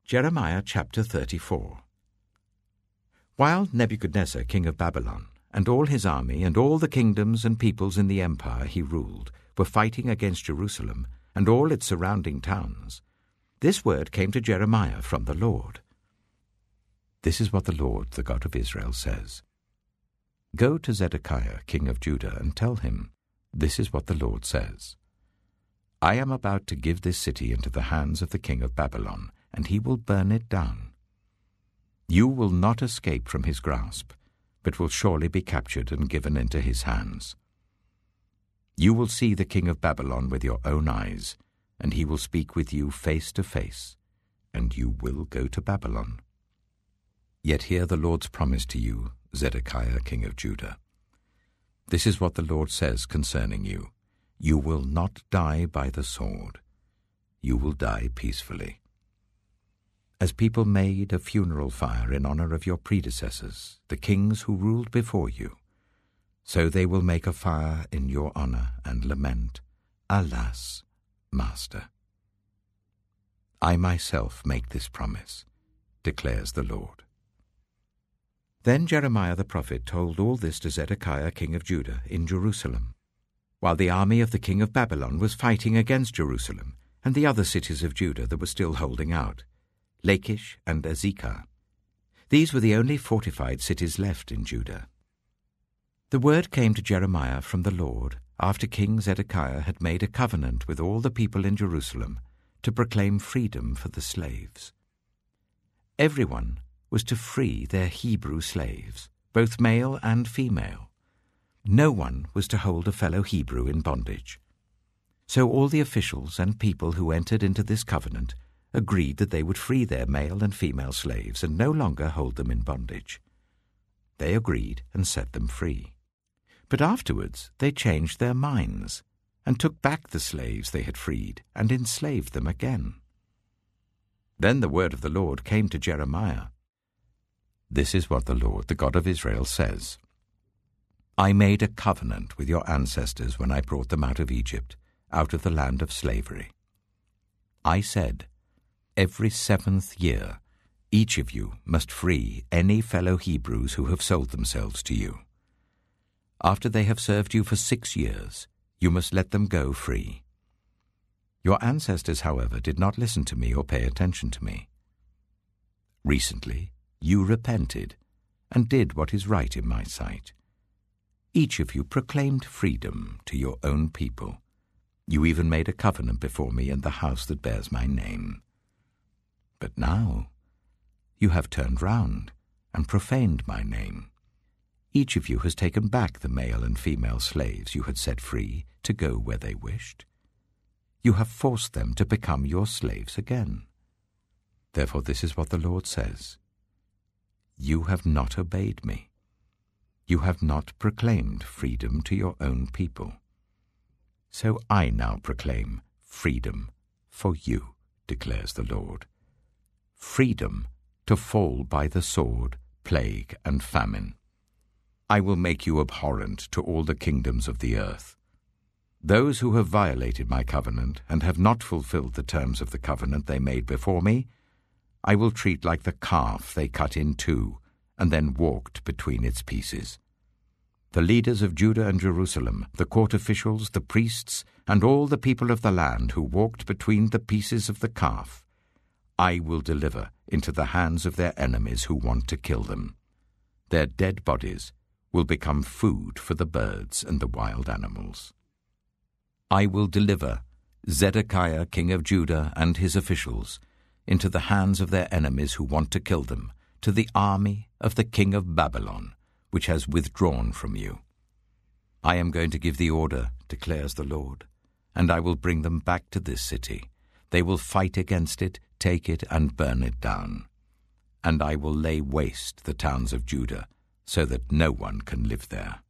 Jeremiah chapter 34. While Nebuchadnezzar king of Babylon, and all his army, and all the kingdoms and peoples in the empire he ruled, were fighting against Jerusalem and all its surrounding towns, this word came to Jeremiah from the Lord. This is what the Lord, the God of Israel, says. Go to Zedekiah king of Judah and tell him, this is what the Lord says. I am about to give this city into the hands of the king of Babylon, and he will burn it down. You will not escape from his grasp, but will surely be captured and given into his hands. You will see the king of Babylon with your own eyes, and he will speak with you face to face, and you will go to Babylon. Yet hear the Lord's promise to you, Zedekiah king of Judah. This is what the Lord says concerning you. You will not die by the sword. You will die peacefully. As people made a funeral fire in honor of your predecessors, the kings who ruled before you, so they will make a fire in your honor and lament, Alas, Master. I myself make this promise, declares the Lord. Then Jeremiah the prophet told all this to Zedekiah king of Judah in Jerusalem, while the army of the king of Babylon was fighting against Jerusalem and the other cities of Judah that were still holding out, Lachish and Azekah. These were the only fortified cities left in Judah. The word came to Jeremiah from the Lord after King Zedekiah had made a covenant with all the people in Jerusalem to proclaim freedom for the slaves. Everyone was to free their Hebrew slaves, both male and female. No one was to hold a fellow Hebrew in bondage. So all the officials and people who entered into this covenant agreed that they would free their male and female slaves and no longer hold them in bondage. They agreed and set them free. But afterwards they changed their minds and took back the slaves they had freed and enslaved them again. Then the word of the Lord came to Jeremiah. This is what the Lord, the God of Israel, says. I made a covenant with your ancestors when I brought them out of Egypt, out of the land of slavery. I said, every 7th year, each of you must free any fellow Hebrews who have sold themselves to you. After they have served you for 6 years, you must let them go free. Your ancestors, however, did not listen to me or pay attention to me. Recently, you repented and did what is right in my sight. Each of you proclaimed freedom to your own people. You even made a covenant before me in the house that bears my name. But now you have turned round and profaned my name. Each of you has taken back the male and female slaves you had set free to go where they wished. You have forced them to become your slaves again. Therefore this is what the Lord says. You have not obeyed me. You have not proclaimed freedom to your own people. So I now proclaim freedom for you, declares the Lord. Freedom to fall by the sword, plague, and famine. I will make you abhorrent to all the kingdoms of the earth. Those who have violated my covenant and have not fulfilled the terms of the covenant they made before me, I will treat like the calf they cut in two and then walked between its pieces. The leaders of Judah and Jerusalem, the court officials, the priests, and all the people of the land who walked between the pieces of the calf, I will deliver into the hands of their enemies who want to kill them. Their dead bodies will become food for the birds and the wild animals. I will deliver Zedekiah king of Judah and his officials into the hands of their enemies who want to kill them, to the army of the king of Babylon, which has withdrawn from you. I am going to give the order, declares the Lord, and I will bring them back to this city. They will fight against it, take it, and burn it down. And I will lay waste the towns of Judah, so that no one can live there.